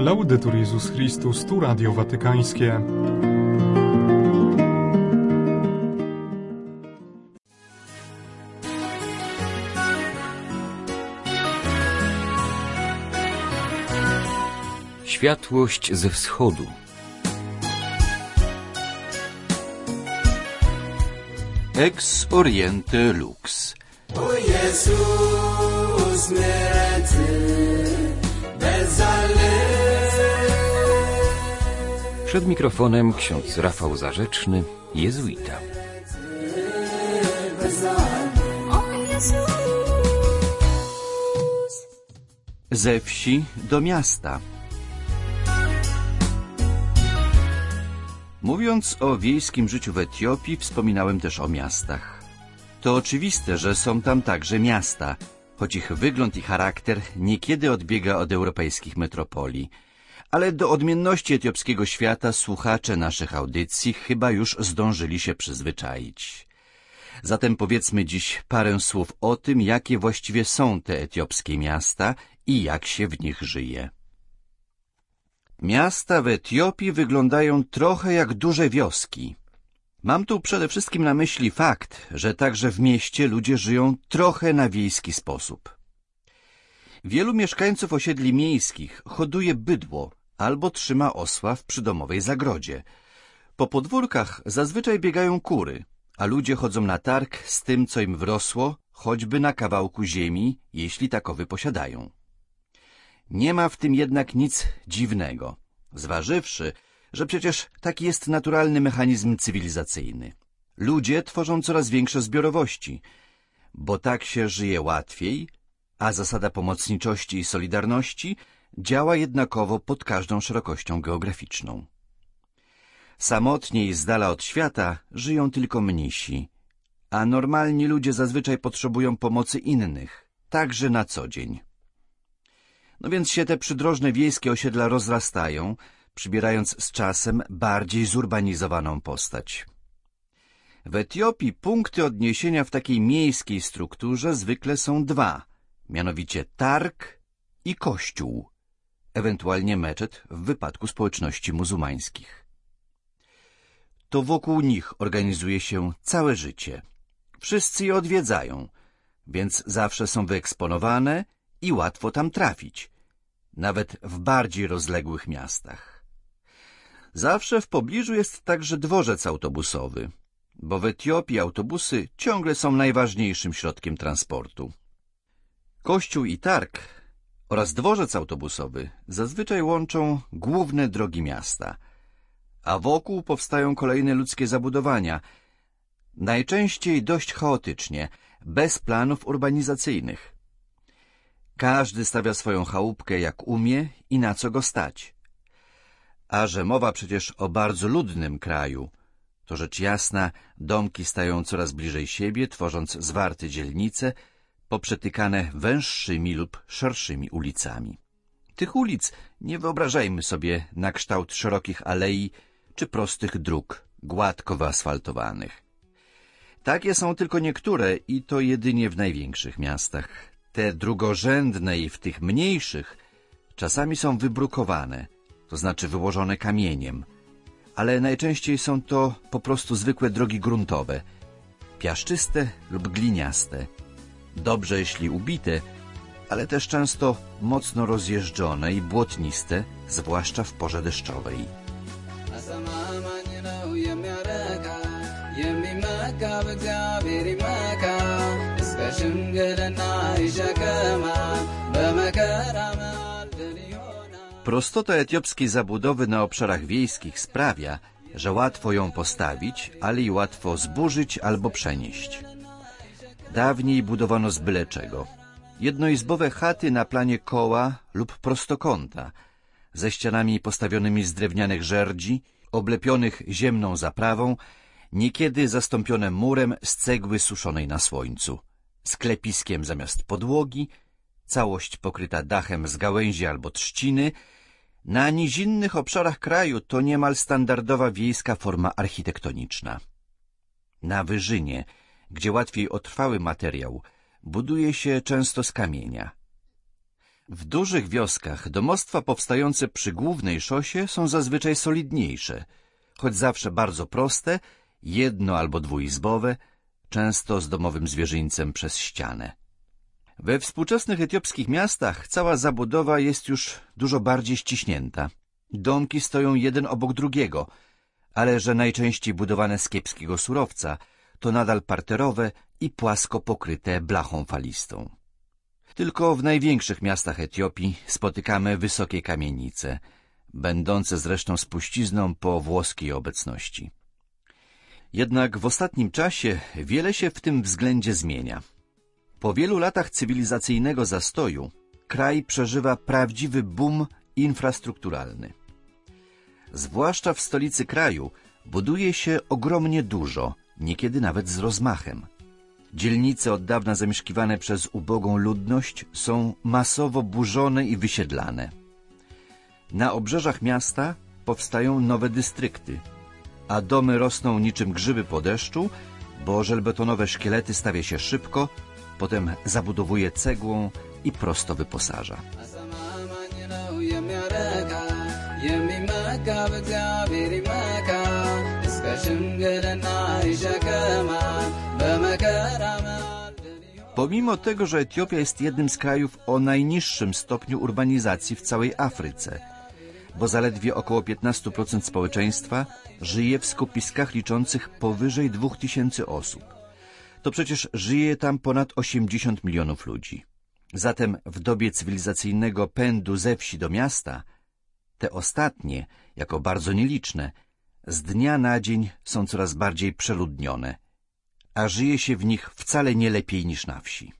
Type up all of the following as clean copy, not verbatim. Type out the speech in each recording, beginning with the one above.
Laudetur Jezus Chrystus, tu Radio Watykańskie. Światłość ze wschodu. Ex oriente lux. O Jezus, Przed mikrofonem ksiądz Rafał Zarzeczny, jezuita. Ze wsi do miasta. Mówiąc o wiejskim życiu w Etiopii, wspominałem też o miastach. To oczywiste, że są tam także miasta, choć ich wygląd i charakter niekiedy odbiega od europejskich metropolii. Ale do odmienności etiopskiego świata słuchacze naszych audycji chyba już zdążyli się przyzwyczaić. Zatem powiedzmy dziś parę słów o tym, jakie właściwie są te etiopskie miasta i jak się w nich żyje. Miasta w Etiopii wyglądają trochę jak duże wioski. Mam tu przede wszystkim na myśli fakt, że także w mieście ludzie żyją trochę na wiejski sposób. Wielu mieszkańców osiedli miejskich hoduje bydło albo trzyma osła w przydomowej zagrodzie. Po podwórkach zazwyczaj biegają kury, a ludzie chodzą na targ z tym, co im wrosło, choćby na kawałku ziemi, jeśli takowy posiadają. Nie ma w tym jednak nic dziwnego, zważywszy, że przecież taki jest naturalny mechanizm cywilizacyjny. Ludzie tworzą coraz większe zbiorowości, bo tak się żyje łatwiej, a zasada pomocniczości i solidarności działa jednakowo pod każdą szerokością geograficzną. Samotnie i z dala od świata żyją tylko mnisi, a normalni ludzie zazwyczaj potrzebują pomocy innych, także na co dzień. No więc się te przydrożne wiejskie osiedla rozrastają, przybierając z czasem bardziej zurbanizowaną postać. W Etiopii punkty odniesienia w takiej miejskiej strukturze zwykle są dwa, mianowicie targ i kościół, ewentualnie meczet w wypadku społeczności muzułmańskich. To wokół nich organizuje się całe życie. Wszyscy je odwiedzają, więc zawsze są wyeksponowane i łatwo tam trafić, nawet w bardziej rozległych miastach. Zawsze w pobliżu jest także dworzec autobusowy, bo w Etiopii autobusy ciągle są najważniejszym środkiem transportu. Kościół i targ oraz dworzec autobusowy zazwyczaj łączą główne drogi miasta, a wokół powstają kolejne ludzkie zabudowania, najczęściej dość chaotycznie, bez planów urbanizacyjnych. Każdy stawia swoją chałupkę jak umie i na co go stać. A że mowa przecież o bardzo ludnym kraju, to rzecz jasna domki stają coraz bliżej siebie, tworząc zwarte dzielnice, poprzetykane węższymi lub szerszymi ulicami. Tych ulic nie wyobrażajmy sobie na kształt szerokich alei czy prostych dróg, gładko wyasfaltowanych. Takie są tylko niektóre i to jedynie w największych miastach. Te drugorzędne i w tych mniejszych czasami są wybrukowane, to znaczy wyłożone kamieniem, ale najczęściej są to po prostu zwykłe drogi gruntowe, piaszczyste lub gliniaste, dobrze jeśli ubite, ale też często mocno rozjeżdżone i błotniste, zwłaszcza w porze deszczowej. Prostota etiopskiej zabudowy na obszarach wiejskich sprawia, że łatwo ją postawić, ale i łatwo zburzyć albo przenieść. Dawniej budowano z byle czego. Jednoizbowe chaty na planie koła lub prostokąta, ze ścianami postawionymi z drewnianych żerdzi, oblepionych ziemną zaprawą, niekiedy zastąpione murem z cegły suszonej na słońcu, sklepiskiem zamiast podłogi, całość pokryta dachem z gałęzi albo trzciny. Na nizinnych obszarach kraju to niemal standardowa wiejska forma architektoniczna. Na wyżynie, gdzie łatwiej o trwały materiał, buduje się często z kamienia. W dużych wioskach domostwa powstające przy głównej szosie są zazwyczaj solidniejsze, choć zawsze bardzo proste, jedno- albo dwuizbowe, często z domowym zwierzyńcem przez ścianę. We współczesnych etiopskich miastach cała zabudowa jest już dużo bardziej ściśnięta. Domki stoją jeden obok drugiego, ale że najczęściej budowane z kiepskiego surowca, to nadal parterowe i płasko pokryte blachą falistą. Tylko w największych miastach Etiopii spotykamy wysokie kamienice, będące zresztą spuścizną po włoskiej obecności. Jednak w ostatnim czasie wiele się w tym względzie zmienia. Po wielu latach cywilizacyjnego zastoju kraj przeżywa prawdziwy boom infrastrukturalny. Zwłaszcza w stolicy kraju buduje się ogromnie dużo, niekiedy nawet z rozmachem. Dzielnice od dawna zamieszkiwane przez ubogą ludność są masowo burzone i wysiedlane. Na obrzeżach miasta powstają nowe dystrykty, a domy rosną niczym grzyby po deszczu, bo żelbetonowe szkielety stawia się szybko, potem zabudowuje cegłą i prosto wyposaża. Pomimo tego, że Etiopia jest jednym z krajów o najniższym stopniu urbanizacji w całej Afryce, bo zaledwie około 15% społeczeństwa żyje w skupiskach liczących powyżej 2000 osób, to przecież żyje tam ponad 80 milionów ludzi. Zatem w dobie cywilizacyjnego pędu ze wsi do miasta, te ostatnie, jako bardzo nieliczne, z dnia na dzień są coraz bardziej przeludnione, a żyje się w nich wcale nie lepiej niż na wsi.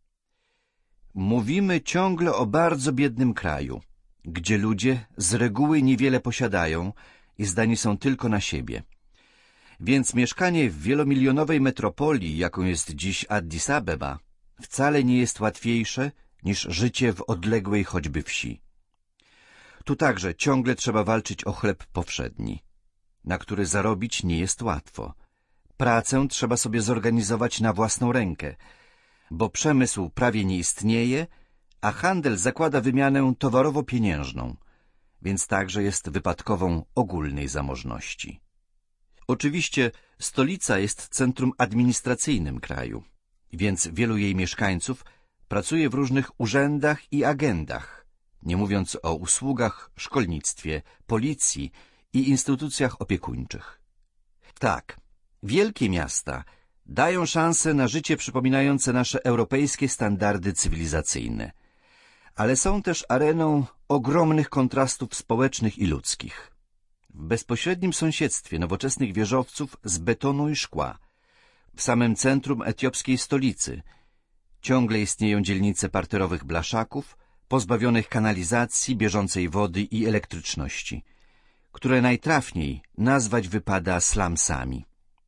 Mówimy ciągle o bardzo biednym kraju, gdzie ludzie z reguły niewiele posiadają i zdani są tylko na siebie. Więc mieszkanie w wielomilionowej metropolii, jaką jest dziś Addis Abeba, wcale nie jest łatwiejsze niż życie w odległej choćby wsi. Tu także ciągle trzeba walczyć o chleb powszedni, na który zarobić nie jest łatwo. Pracę trzeba sobie zorganizować na własną rękę, bo przemysł prawie nie istnieje, a handel zakłada wymianę towarowo-pieniężną, więc także jest wypadkową ogólnej zamożności. Oczywiście stolica jest centrum administracyjnym kraju, więc wielu jej mieszkańców pracuje w różnych urzędach i agendach, nie mówiąc o usługach, szkolnictwie, policji i instytucjach opiekuńczych. Tak, wielkie miasta dają szansę na życie przypominające nasze europejskie standardy cywilizacyjne, ale są też areną ogromnych kontrastów społecznych i ludzkich. W bezpośrednim sąsiedztwie nowoczesnych wieżowców z betonu i szkła, w samym centrum etiopskiej stolicy, ciągle istnieją dzielnice parterowych blaszaków, pozbawionych kanalizacji, bieżącej wody i elektryczności, które najtrafniej nazwać wypada slumsami.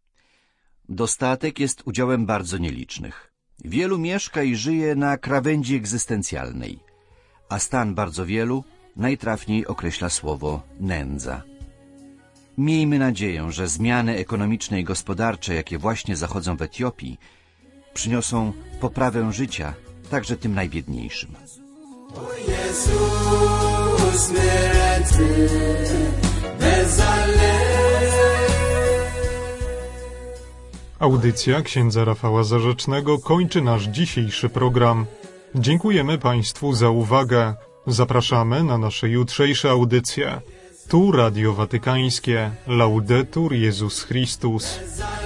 Dostatek jest udziałem bardzo nielicznych. Wielu mieszka i żyje na krawędzi egzystencjalnej, a stan bardzo wielu najtrafniej określa słowo nędza. Miejmy nadzieję, że zmiany ekonomiczne i gospodarcze, jakie właśnie zachodzą w Etiopii, przyniosą poprawę życia także tym najbiedniejszym. Audycja księdza Rafała Zarzecznego kończy nasz dzisiejszy program. Dziękujemy Państwu za uwagę. Zapraszamy na nasze jutrzejsze audycje. Tu Radio Watykańskie. Laudetur Jezus Chrystus.